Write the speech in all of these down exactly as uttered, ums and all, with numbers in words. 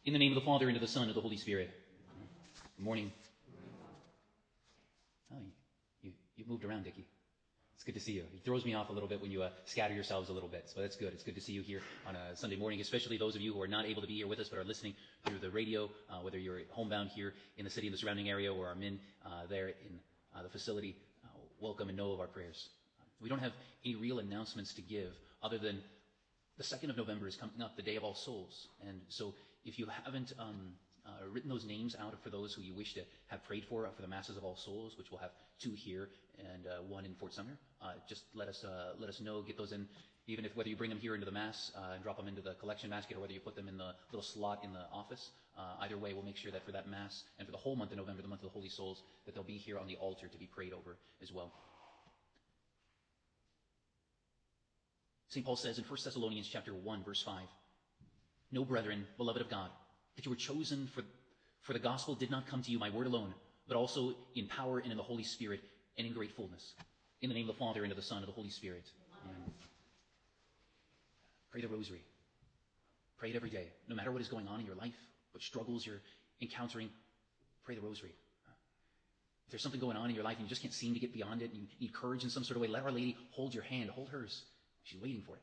In the name of the Father, and of the Son, and of the Holy Spirit. Good morning. Oh, you, you, you moved around, Dickie. It's good to see you. It throws me off a little bit when you uh, scatter yourselves a little bit, so that's good. It's good to see you here on a Sunday morning, especially those of you who are not able to be here with us but are listening through the radio, uh, whether you're homebound here in the city and the surrounding area or are in uh, there in uh, the facility. Uh, welcome and know of our prayers. We don't have any real announcements to give other than the second of November is coming up, the Day of All Souls. And so if you haven't um, uh, written those names out for those who you wish to have prayed for, uh, for the Masses of All Souls, which we'll have two here and uh, one in Fort Sumner, uh, just let us uh, let us know, get those in, even if whether you bring them here into the Mass uh, and drop them into the collection basket or whether you put them in the little slot in the office. Uh, either way, we'll make sure that for that Mass and for the whole month of November, the month of the Holy Souls, that they'll be here on the altar to be prayed over as well. Saint Paul says in First Thessalonians chapter one, verse five, "Know, brethren, beloved of God, that you were chosen for, for the gospel did not come to you by word alone, but also in power and in the Holy Spirit and in great fullness. In the name of the Father, and of the Son, and of the Holy Spirit." Amen. Pray the rosary. Pray it every day. No matter what is going on in your life, what struggles you're encountering, pray the rosary. If there's something going on in your life and you just can't seem to get beyond it, and you need courage in some sort of way, let Our Lady hold your hand, hold hers. She's waiting for it.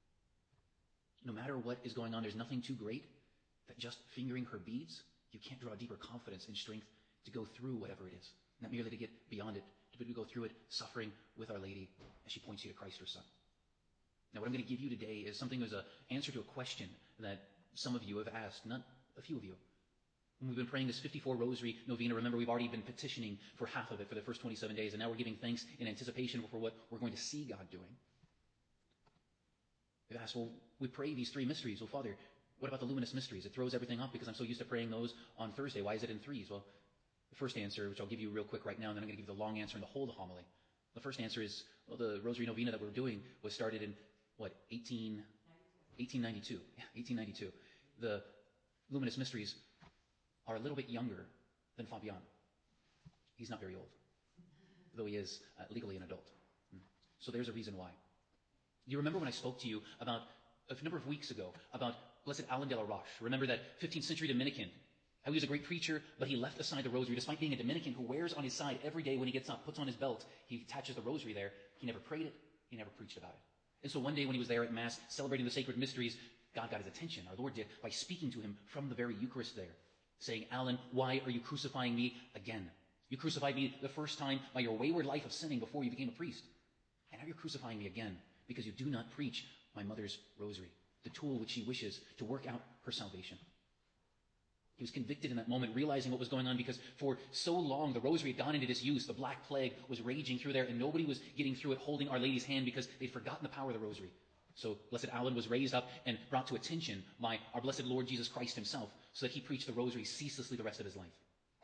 No matter what is going on, there's nothing too great that just fingering her beads, you can't draw deeper confidence and strength to go through whatever it is. Not merely to get beyond it, but to go through it suffering with Our Lady as she points you to Christ her Son. Now what I'm going to give you today is something as an answer to a question that some of you have asked, not a few of you. When we've been praying this fifty-four Rosary Novena, remember we've already been petitioning for half of it for the first twenty-seven days, and now we're giving thanks in anticipation for what we're going to see God doing. They've asked, well, we pray these three mysteries. Well, Father, what about the luminous mysteries? It throws everything off because I'm so used to praying those on Thursday. Why is it in threes? Well, the first answer, which I'll give you real quick right now, and then I'm going to give you the long answer and the whole homily. The first answer is, well, the Rosary Novena that we're doing was started in, what, eighteen, eighteen ninety-two. Yeah, eighteen ninety-two. The luminous mysteries are a little bit younger than Fabian. He's not very old, though he is uh, legally an adult. So there's a reason why. Do you remember when I spoke to you about, a number of weeks ago, about Blessed Alain de la Roche? Remember that fifteenth century Dominican? How he was a great preacher, but he left aside the rosary, despite being a Dominican who wears on his side every day when he gets up, puts on his belt, he attaches the rosary there. He never prayed it, he never preached about it. And so one day when he was there at Mass, celebrating the sacred mysteries, God got his attention, our Lord did, by speaking to him from the very Eucharist there, saying, "Alan, why are you crucifying me again? You crucified me the first time by your wayward life of sinning before you became a priest. And now you're crucifying me again because you do not preach my mother's rosary, the tool which she wishes to work out her salvation." He was convicted in that moment, realizing what was going on, because for so long the rosary had gone into disuse. The Black Plague was raging through there, and nobody was getting through it holding Our Lady's hand because they'd forgotten the power of the rosary. So Blessed Alan was raised up and brought to attention by our blessed Lord Jesus Christ himself, so that he preached the rosary ceaselessly the rest of his life.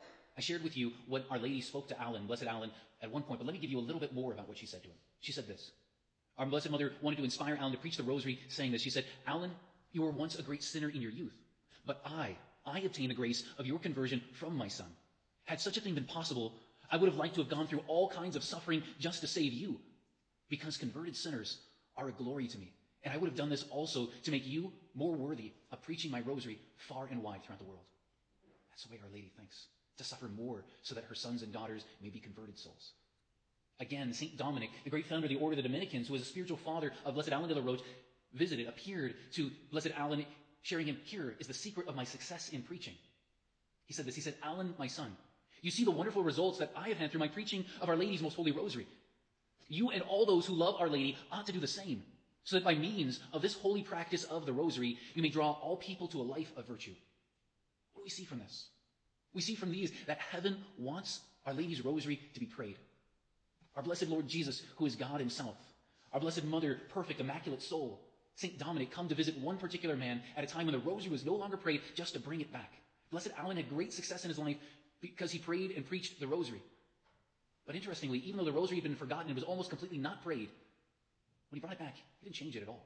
I shared with you what Our Lady spoke to Alan, Blessed Alan, at one point, but let me give you a little bit more about what she said to him. She said this. Our Blessed Mother wanted to inspire Alan to preach the rosary, saying this. She said, "Alan, you were once a great sinner in your youth, but I, I obtained the grace of your conversion from my son. Had such a thing been possible, I would have liked to have gone through all kinds of suffering just to save you, because converted sinners are a glory to me. And I would have done this also to make you more worthy of preaching my rosary far and wide throughout the world." That's the way Our Lady thinks, to suffer more so that her sons and daughters may be converted souls. Again, Saint Dominic, the great founder of the Order of the Dominicans, who was a spiritual father of Blessed Alan de la Roche, visited, appeared to Blessed Alan, sharing him, "Here is the secret of my success in preaching." He said this, he said, "Alan, my son, you see the wonderful results that I have had through my preaching of Our Lady's most holy rosary. You and all those who love Our Lady ought to do the same, so that by means of this holy practice of the rosary, you may draw all people to a life of virtue." What do we see from this? We see from these that heaven wants Our Lady's rosary to be prayed. Our blessed Lord Jesus, who is God himself, our blessed Mother, perfect, immaculate soul, Saint Dominic, come to visit one particular man at a time when the rosary was no longer prayed, just to bring it back. Blessed Alan had great success in his life because he prayed and preached the rosary. But interestingly, even though the rosary had been forgotten and was almost completely not prayed, when he brought it back, he didn't change it at all.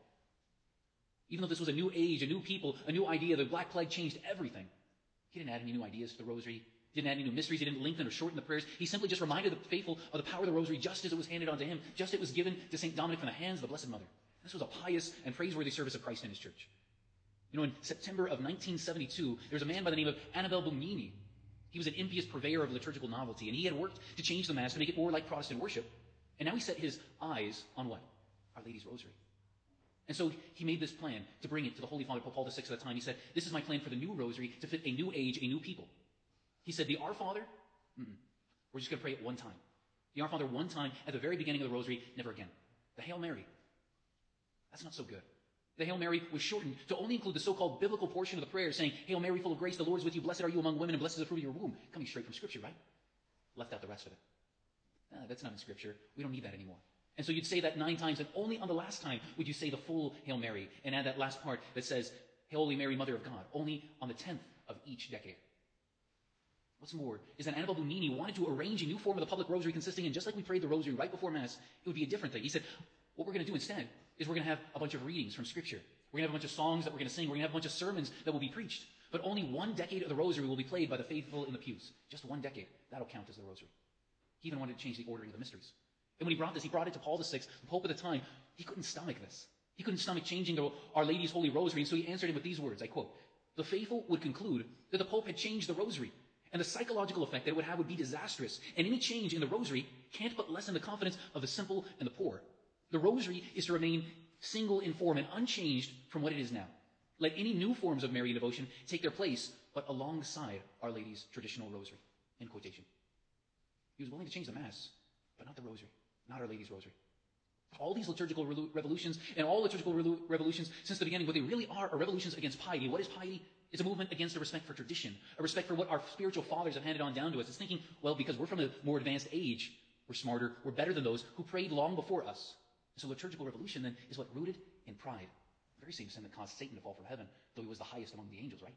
Even though this was a new age, a new people, a new idea, the Black Plague changed everything. He didn't add any new ideas to the rosary. He didn't add any new mysteries. He didn't lengthen or shorten the prayers. He simply just reminded the faithful of the power of the rosary just as it was handed on to him, just as it was given to Saint Dominic from the hands of the Blessed Mother. This was a pious and praiseworthy service of Christ in his church. You know, in September of nineteen seventy-two, there was a man by the name of Annibale Bugnini. He was an impious purveyor of liturgical novelty, and he had worked to change the Mass to make it more like Protestant worship. And now he set his eyes on what? Our Lady's Rosary. And so he made this plan to bring it to the Holy Father, Pope Paul the Sixth at the time. He said, this is my plan for the new Rosary to fit a new age, a new people. He said, the Our Father, mm-mm, we're just going to pray it one time. The Our Father one time at the very beginning of the Rosary, never again. The Hail Mary, that's not so good. The Hail Mary was shortened to only include the so-called biblical portion of the prayer saying, Hail Mary, full of grace, the Lord is with you. Blessed are you among women, and blessed is the fruit of your womb. Coming straight from Scripture, right? Left out the rest of it. Ah, that's not in Scripture. We don't need that anymore. And so you'd say that nine times, and only on the last time would you say the full Hail Mary, and add that last part that says, Holy Mary, Mother of God, only on the tenth of each decade. What's more is that Annibale Bugnini wanted to arrange a new form of the public rosary consisting in, just like we prayed the rosary right before Mass, it would be a different thing. He said, what we're going to do instead is we're going to have a bunch of readings from Scripture. We're going to have a bunch of songs that we're going to sing. We're going to have a bunch of sermons that will be preached. But only one decade of the rosary will be played by the faithful in the pews. Just one decade. That'll count as the rosary. He even wanted to change the ordering of the mysteries. And when he brought this, he brought it to Paul the Sixth, the Pope at the time. He couldn't stomach this. He couldn't stomach changing the Our Lady's Holy Rosary. And so he answered him with these words, I quote, the faithful would conclude that the Pope had changed the rosary, and the psychological effect that it would have would be disastrous. And any change in the rosary can't but lessen the confidence of the simple and the poor. The rosary is to remain single in form and unchanged from what it is now. Let any new forms of Marian devotion take their place, but alongside Our Lady's traditional rosary. End quotation. He was willing to change the Mass, but not the rosary, not Our Lady's Rosary. All these liturgical re- revolutions and all liturgical re- revolutions since the beginning, what they really are are revolutions against piety. What is piety? It's a movement against a respect for tradition, a respect for what our spiritual fathers have handed on down to us. It's thinking, well, because we're from a more advanced age, we're smarter, we're better than those who prayed long before us. So liturgical revolution then is what rooted in pride. The very same sin that caused Satan to fall from heaven, though he was the highest among the angels, right?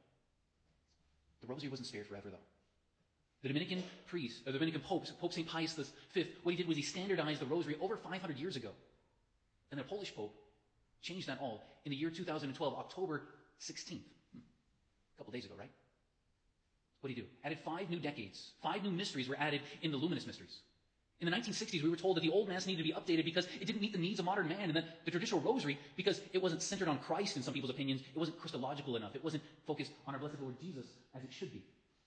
The rosary wasn't spared forever, though. The Dominican priest, or the Dominican Pope, Pope Saint Pius the Fifth, what he did was he standardized the rosary over five hundred years ago. And the Polish Pope changed that all in the year two thousand twelve, October sixteenth. Hmm. A couple days ago, right? What did he do? Added five new decades. Five new mysteries were added in the Luminous Mysteries. In the nineteen sixties, we were told that the old Mass needed to be updated because it didn't meet the needs of modern man, and that the traditional rosary, because it wasn't centered on Christ in some people's opinions, it wasn't Christological enough. It wasn't focused on our blessed Lord Jesus as it should be.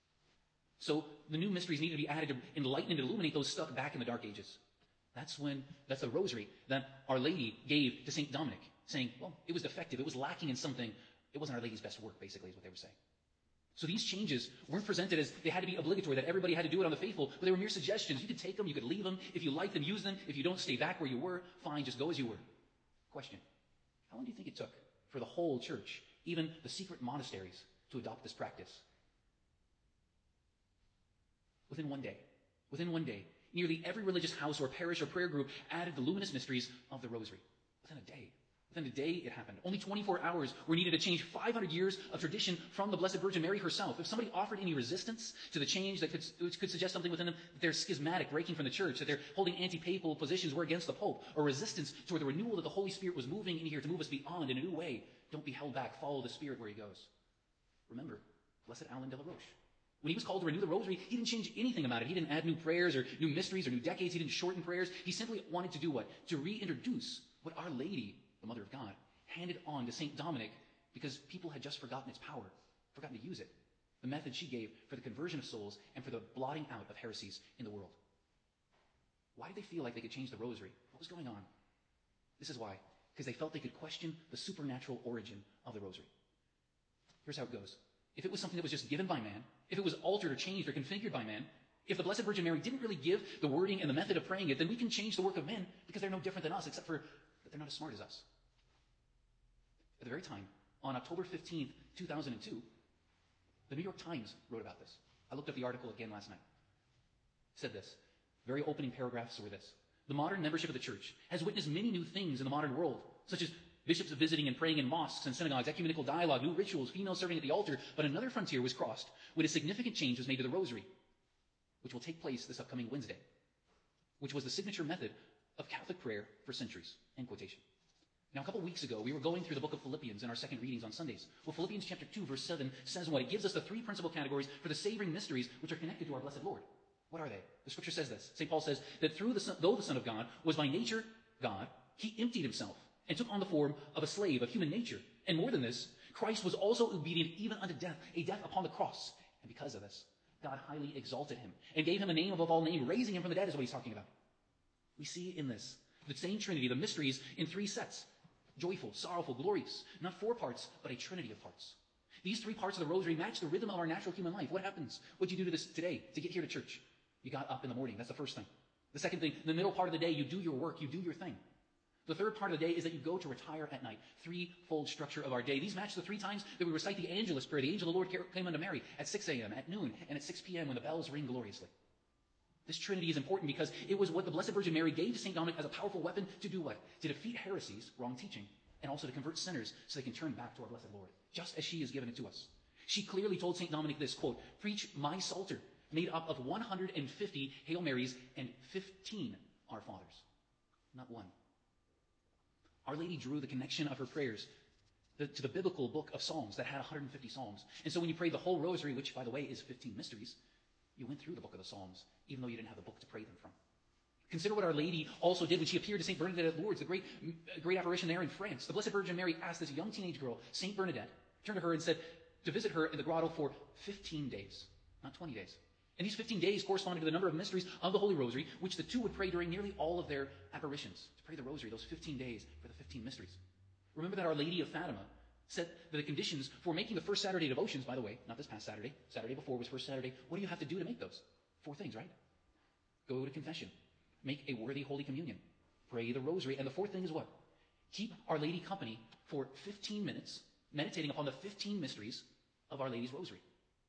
So the new mysteries needed to be added to enlighten and illuminate those stuck back in the Dark Ages. That's when, that's the rosary that Our Lady gave to Saint Dominic, saying, well, it was defective, it was lacking in something, it wasn't Our Lady's best work, basically, is what they were saying. So these changes weren't presented as they had to be obligatory, that everybody had to do it on the faithful, but they were mere suggestions. You could take them, you could leave them. If you like them, use them. If you don't, stay back where you were. Fine, just go as you were. Question, how long do you think it took for the whole church, even the secret monasteries, to adopt this practice? Within one day. Within one day. Nearly every religious house or parish or prayer group added the luminous mysteries of the rosary. Within a day. Within a day it happened. Only twenty-four hours were needed to change five hundred years of tradition from the Blessed Virgin Mary herself. If somebody offered any resistance to the change that could, which could suggest something within them, that they're schismatic, breaking from the church, that they're holding anti-papal positions, were against the Pope, or resistance toward the renewal that the Holy Spirit was moving in here to move us beyond in a new way, don't be held back. Follow the Spirit where he goes. Remember, Blessed Alan de la Roche. When he was called to renew the rosary, he didn't change anything about it. He didn't add new prayers or new mysteries or new decades. He didn't shorten prayers. He simply wanted to do what? To reintroduce what Our Lady, the Mother of God, handed on to Saint Dominic because people had just forgotten its power, forgotten to use it. The method she gave for the conversion of souls and for the blotting out of heresies in the world. Why did they feel like they could change the rosary? What was going on? This is why. Because they felt they could question the supernatural origin of the rosary. Here's how it goes. If it was something that was just given by man, if it was altered or changed or configured by man, if the Blessed Virgin Mary didn't really give the wording and the method of praying it, then we can change the work of men because they're no different than us, except for that they're not as smart as us. At the very time, on October fifteenth, two thousand two, the New York Times wrote about this. I looked up the article again last night. It said this. Very opening paragraphs were this. The modern membership of the church has witnessed many new things in the modern world, such as bishops visiting and praying in mosques and synagogues, ecumenical dialogue, new rituals, females serving at the altar, but another frontier was crossed when a significant change was made to the rosary, which will take place this upcoming Wednesday, which was the signature method of Catholic prayer for centuries, end quotation. Now, a couple weeks ago, we were going through the book of Philippians in our second readings on Sundays. Well, Philippians chapter two, verse seven says what? It gives us the three principal categories for the savoring mysteries which are connected to our blessed Lord. What are they? The scripture says this. Saint Paul says that through the Son, though the Son of God was by nature God, he emptied himself and took on the form of a slave of human nature. And more than this, Christ was also obedient even unto death, a death upon the cross. And because of this, God highly exalted him and gave him a name above all names, raising him from the dead is what he's talking about. We see in this the same Trinity, the mysteries in three sets. Joyful, sorrowful, glorious. Not four parts, but a trinity of parts. These three parts of the rosary match the rhythm of our natural human life. What happens? What'd you do to this today to get here to church? You got up in the morning. That's the first thing. The second thing, in the middle part of the day, you do your work. You do your thing. The third part of the day is that you go to retire at night. Threefold structure of our day. These match the three times that we recite the Angelus prayer. The angel of the Lord came unto Mary at six a.m., at noon, and at six p.m. when the bells ring gloriously. This Trinity is important because it was what the Blessed Virgin Mary gave to Saint Dominic as a powerful weapon to do what? To defeat heresies, wrong teaching, and also to convert sinners so they can turn back to our Blessed Lord, just as she has given it to us. She clearly told Saint Dominic this, quote, preach my Psalter, made up of one hundred fifty Hail Marys and fifteen Our Fathers, not one. Our Lady drew the connection of her prayers to the biblical book of Psalms that had one hundred fifty Psalms. And so when you prayed the whole rosary, which, by the way, is fifteen mysteries, you went through the book of the Psalms, even though you didn't have the book to pray them from. Consider what Our Lady also did when she appeared to Saint Bernadette at Lourdes, the great, great apparition there in France. The Blessed Virgin Mary asked this young teenage girl, Saint Bernadette, turned to her and said to visit her in the grotto for fifteen days, not twenty days. And these fifteen days corresponded to the number of mysteries of the Holy Rosary, which the two would pray during nearly all of their apparitions. To pray the Rosary, those fifteen days for the fifteen mysteries. Remember that Our Lady of Fatima said that the conditions for making the first Saturday devotions, by the way, not this past Saturday, Saturday before was first Saturday, what do you have to do to make those? Four things, right? Go to confession. Make a worthy Holy Communion. Pray the Rosary. And the fourth thing is what? Keep Our Lady company for fifteen minutes, meditating upon the fifteen mysteries of Our Lady's Rosary.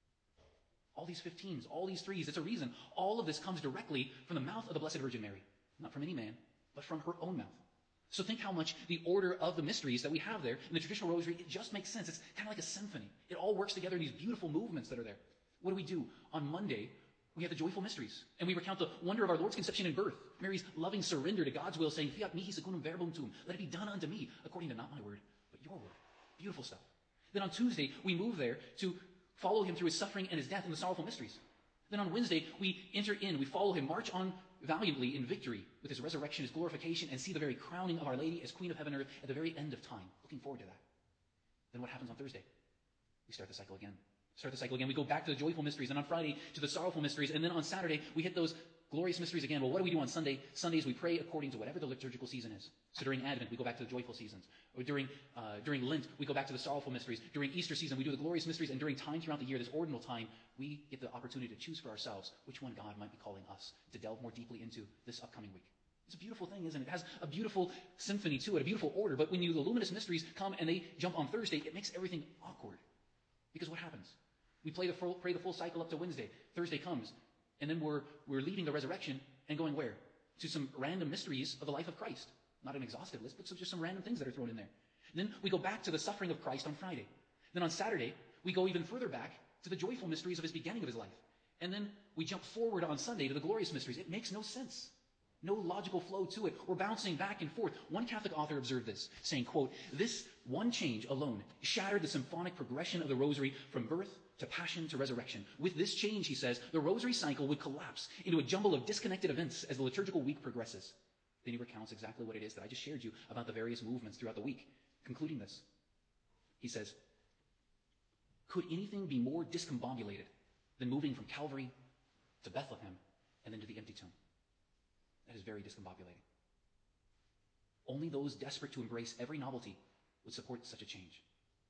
All these fifteens, all these threes, it's a reason. All of this comes directly from the mouth of the Blessed Virgin Mary. Not from any man, but from her own mouth. So think how much the order of the mysteries that we have there in the traditional rosary, it just makes sense. It's kind of like a symphony. It all works together in these beautiful movements that are there. What do we do? On Monday, we have the joyful mysteries, and we recount the wonder of our Lord's conception and birth, Mary's loving surrender to God's will, saying, Fiat mihi secundum verbum tuum, let it be done unto me, according to not my word, but your word. Beautiful stuff. Then on Tuesday, we move there to follow him through his suffering and his death in the sorrowful mysteries. Then on Wednesday, we enter in, we follow him, march on valiantly in victory with his resurrection, his glorification, and see the very crowning of Our Lady as Queen of Heaven and Earth at the very end of time. Looking forward to that. Then what happens on Thursday? We start the cycle again. Start the cycle again. We go back to the joyful mysteries, and on Friday to the sorrowful mysteries, and then on Saturday we hit those glorious mysteries again. Well, what do we do on Sunday? Sundays we pray according to whatever the liturgical season is. So during Advent we go back to the joyful seasons. Or during uh, during Lent we go back to the sorrowful mysteries. During Easter season we do the glorious mysteries, and during time throughout the year, this ordinal time, we get the opportunity to choose for ourselves which one God might be calling us to delve more deeply into this upcoming week. It's a beautiful thing, isn't it? It has a beautiful symphony to it, a beautiful order. But when you, the luminous mysteries come and they jump on Thursday, it makes everything awkward. Because what happens? We play the full, pray the full cycle up to Wednesday. Thursday comes, and then we're we're leaving the resurrection and going where? To some random mysteries of the life of Christ. Not an exhaustive list, but some, just some random things that are thrown in there. And then we go back to the suffering of Christ on Friday. Then on Saturday, we go even further back to the joyful mysteries of his beginning of his life. And then we jump forward on Sunday to the glorious mysteries. It makes no sense. No logical flow to it. We're bouncing back and forth. One Catholic author observed this, saying, quote, this one change alone shattered the symphonic progression of the rosary from birth to passion to resurrection. With this change, he says, the rosary cycle would collapse into a jumble of disconnected events as the liturgical week progresses. Then he recounts exactly what it is that I just shared you about the various movements throughout the week, concluding this. He says, could anything be more discombobulated than moving from Calvary to Bethlehem and then to the empty tomb? That is very discombobulating. Only those desperate to embrace every novelty would support such a change.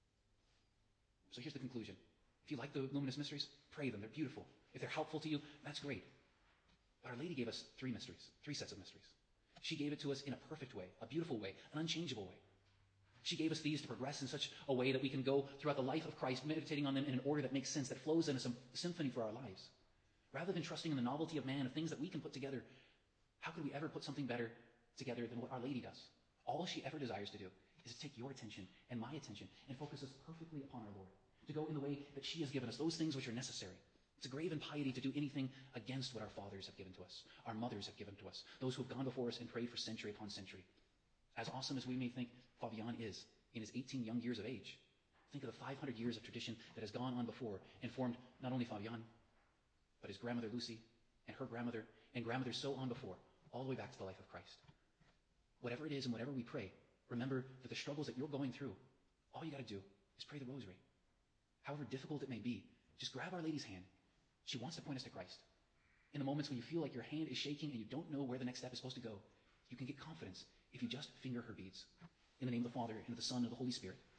So here's the conclusion. If you like the luminous mysteries, pray them. They're beautiful. If they're helpful to you, that's great. But Our Lady gave us three mysteries, three sets of mysteries. She gave it to us in a perfect way, a beautiful way, an unchangeable way. She gave us these to progress in such a way that we can go throughout the life of Christ, meditating on them in an order that makes sense, that flows in a symphony for our lives. Rather than trusting in the novelty of man, of things that we can put together, how could we ever put something better together than what Our Lady does? All she ever desires to do is to take your attention and my attention and focus us perfectly upon our Lord, to go in the way that she has given us, those things which are necessary. It's a grave impiety to do anything against what our fathers have given to us, our mothers have given to us, those who have gone before us and prayed for century upon century. As awesome as we may think Fabian is in his eighteen young years of age, think of the five hundred years of tradition that has gone on before and formed not only Fabian, but his grandmother Lucy and her grandmother and grandmothers so on before, all the way back to the life of Christ. Whatever it is and whatever we pray, remember that the struggles that you're going through, all you got to do is pray the rosary. However difficult it may be, just grab Our Lady's hand. She wants to point us to Christ. In the moments when you feel like your hand is shaking and you don't know where the next step is supposed to go, you can get confidence if you just finger her beads. In the name of the Father, and of the Son, and of the Holy Spirit.